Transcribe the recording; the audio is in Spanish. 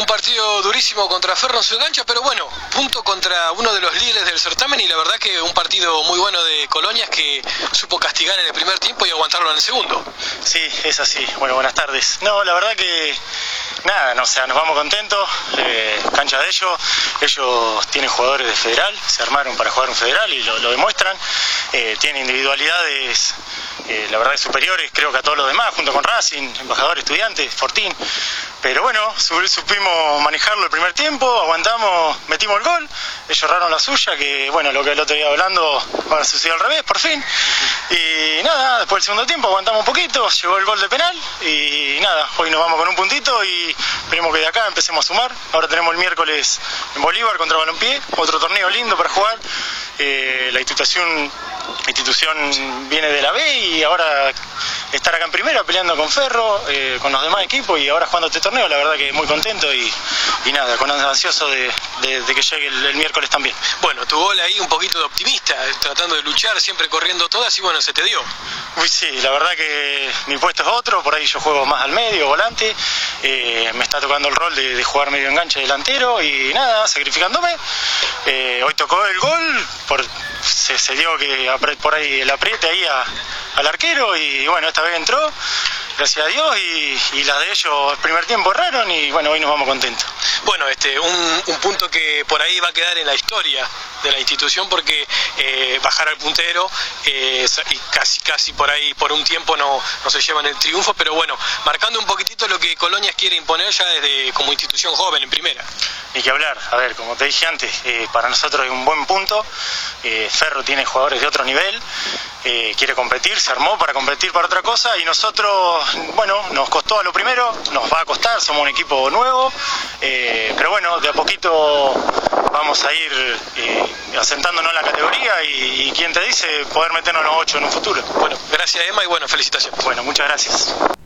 Un partido durísimo contra Ferro en su cancha, pero bueno, punto contra uno de los líderes del certamen y la verdad que un partido muy bueno de Colonias que supo castigar en el primer tiempo y aguantarlo en el segundo. Sí, es así. Bueno, buenas tardes. No, la verdad que nada, no, o sea, nos vamos contentos, cancha de ellos tienen jugadores de federal, se armaron para jugar un federal y lo demuestran, tienen individualidades, la verdad superiores creo que a todos los demás, junto con Racing, Embajador, Estudiantes, Fortín, pero bueno, supimos manejarlo el primer tiempo, aguantamos, metimos el gol, ellos erraron la suya, que bueno, lo que el otro día hablando, ahora sucedió al revés, por fin, y nada, después del segundo tiempo aguantamos un poquito, llegó el gol de penal y nada, hoy nos vamos con un puntito y esperemos que de acá empecemos a sumar. Ahora tenemos el miércoles en Bolívar contra Balompié, otro torneo lindo para jugar. La institución viene de la B y ahora estar acá en primera peleando con Ferro, con los demás equipos y ahora jugando este torneo, la verdad que muy contento y nada, con ansioso de que llegue el miércoles también. Bueno, tu gol ahí un poquito de optimista, tratando de luchar, siempre corriendo todas y bueno, se te dio. Uy, sí, la verdad que mi puesto es otro, por ahí yo juego más al medio, volante, me está tocando el rol de jugar medio enganche delantero y nada, sacrificándome. Hoy tocó el gol, se dio que por ahí el apriete ahí al arquero y bueno, esta vez entró, gracias a Dios, y las de ellos el primer tiempo erraron y bueno, hoy nos vamos contentos. Bueno, un punto que por ahí va a quedar en la historia de la institución porque bajar al puntero y casi por ahí por un tiempo no se llevan el triunfo, pero bueno, marcando un poquitito lo que Colonias quiere imponer ya desde como institución joven en primera. Hay que hablar, a ver, como te dije antes, para nosotros es un buen punto, Ferro tiene jugadores de otro nivel, quiere competir, se armó para competir para otra cosa y nosotros, bueno, nos costó a lo primero, nos va a costar, somos un equipo nuevo, pero bueno, de a poquito vamos a ir asentándonos en la categoría y quién te dice poder meternos en los 8 en un futuro. Bueno, gracias Emma y bueno, felicitaciones. Bueno, muchas gracias.